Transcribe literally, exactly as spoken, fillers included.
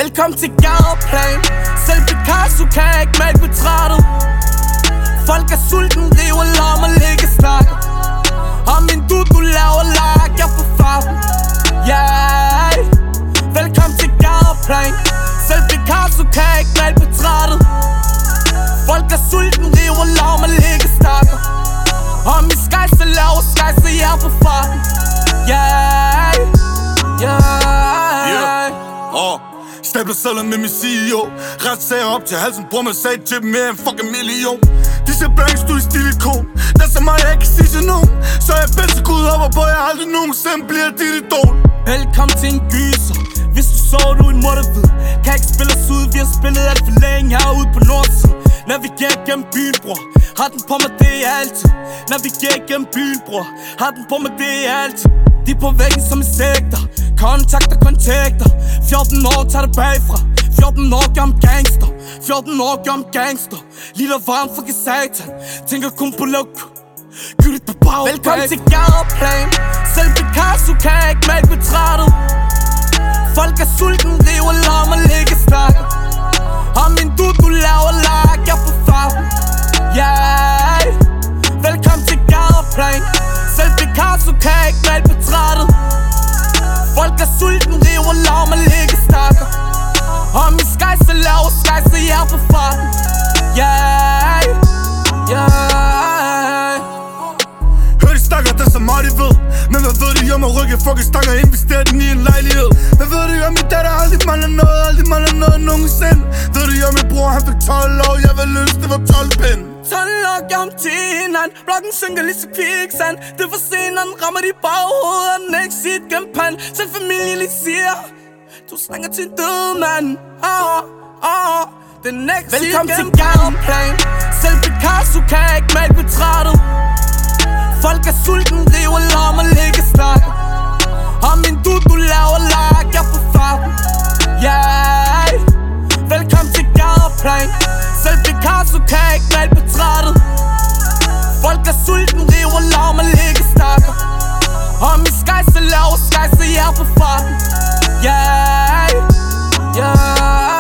Velkommen til Gadeplan. Selv Picasso kan ikke male portrættet. Folk er sulten, river lom og ligge snakker. Og min du, du laver lag, jeg får farven. Yeah. Velkommen til Gadeplan. Selv Picasso kan ikke male portrættet. Folk er sulten, river lom og ligge snakker. Og min skejse laver skejse, jeg får farven. Yeah. Yeah. Yeah. Oh. Stabler sedler med min C E O. Retssager op til halsen, bror man sagde til dem mere end fucking million. De ser blanks, du er stilikon. Der er så meget, jeg ikke kan sige til nogen. Så jeg bedst Gud op og på, jeg aldrig nogensinde bliver dit idol. Velkommen til en gyser. Hvis du så, du er en mordervid. Kan ikke spille os ud, vi har spillet alt for længe herude på nordsiden. Navigerer gennem byen, bror. Har den på mig, det er altid. Navigerer gennem byen, bror. Har den på mig, det er altid. De er på væggen som insekter. Kontakter, kontakter. fjorten år tager det bagfra. fjorten år gør om gangster. fjorten år gør om gangster. Lille varm for satan. Tænker kun på luk. Gyldigt på bag. Velkommen til Gadeplan. Selv Picasso kan ikke male portrættet. Folk er sulten, river lom og ligge snakker. Og min du, du laver lag, jeg får farven. Yeah. Velkommen til Gadeplan. Selv Picasso kan ikke male portrættet. Folk er sulten, river lom og ligge snakker. Og min skejse laver skejse, jeg får farven. Yeah. Yeah. Hør de snakker, der så meget de ved. Men hvad ved de om at rykke fucking stanger og investere den i en lejlighed? Hvad ved de om min datter aldrig mangler noget, aldrig mangler noget nogensinde? Ved de om min bror, han fik tolv år, jeg vil løse, det var tolv pind. tolv år gør om tjeneren, blokken synker lige så kviksand. Det er for sent, når den rammer de baghoved, og den ikke sit gennem pand. Selv familien lige siger, du snakker til en død mand. Åh, åh, den ikke sit gennem pand. Velkommen til Gadeplan. Selv Picasso kan ikke male portrættet. Folk er sulten, river lom og ligge snakker. Og min du, du laver lag, jeg får farven. Yeah. Velkommen til Gadeplan. Selv Picasso kan ikke male portrættet. Folk er sulten, river lom og ligge snakker. Og min skejse laver skejse, jeg får farven. Yeah. Yeah.